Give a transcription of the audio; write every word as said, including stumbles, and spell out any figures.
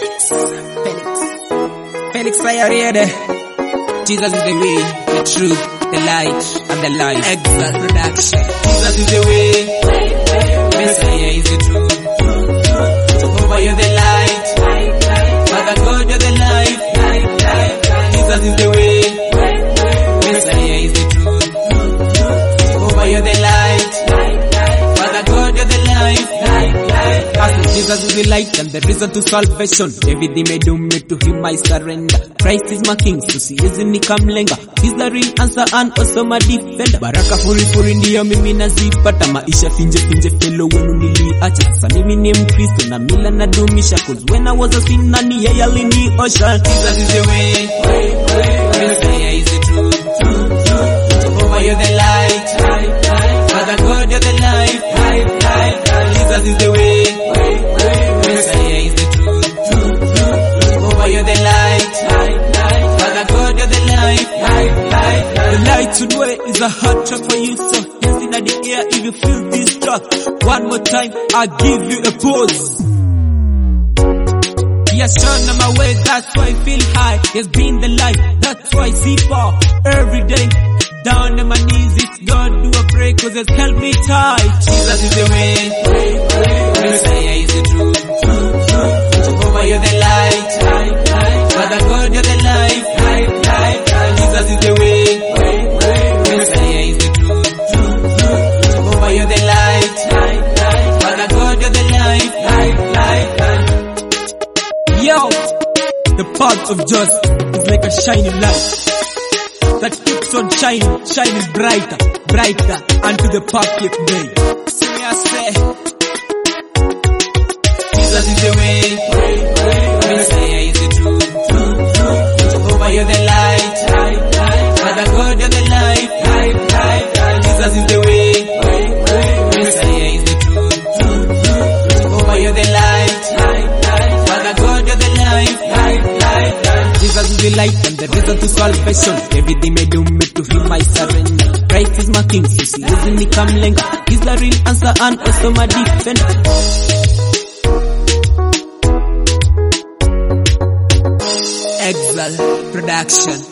Felix, Felix, Felix Sayariede. Jesus is the way, the truth, the light, and the life. Exile production. Jesus is the way, Messiah is the truth. Jehovah, you're the light, Father God, you're the life. Jesus is the way, Messiah is the truth. Jehovah, you're the light, Father God, you're the life. Jesus is the light and the reason to salvation. Everything may do me, to him I surrender. Christ is my king, so si hizi nikamlenga. He's the real answer and also my defender. Baraka furi furi ndiyo mimi nazipata. Maisha finje finje felo wenu niliacha. Sasa mimi ni Mkristo na mila nadumisha. Cause when I was a sinner ni yeye aliniosha. Jesus is the way, Messiah is the truth. Jehovah, you're the light, Father God, you're the life. Jesus is the way, Messiah is the truth. Jehovah, you're the light, Father God, you're the life. The light today is a hot track for you, so hands in the air if you feel this track. One more time, I'll give you a pause. He has shown on my way, that's why I feel high. He has been the light, that's why I see far. Every day, down on my knees, it's God do a pray, cause it's held me tight. Jesus is the way, Messiah is the truth. Jehovah, you're the light, Father God, you're the life. Jesus is the way, Messiah is the truth. Jehovah, you're the light, Father God, you're the life. Yo, the path of justice is like a shining light that keeps on shining, shining brighter, brighter unto the perfect day. So me I say, Jesus is the way, Messiah is the truth. Jehovah, you're the light, Father God, you're the life. Jesus is the way, Messiah is the truth. Jehovah, you're the light, Father God, you're the life. Jesus is the light and the reason to salvation. Everything may do me, to him I surrender. Christ is my king, so si hizi nikamlenga. He's the real answer and also my defender. Exile Production.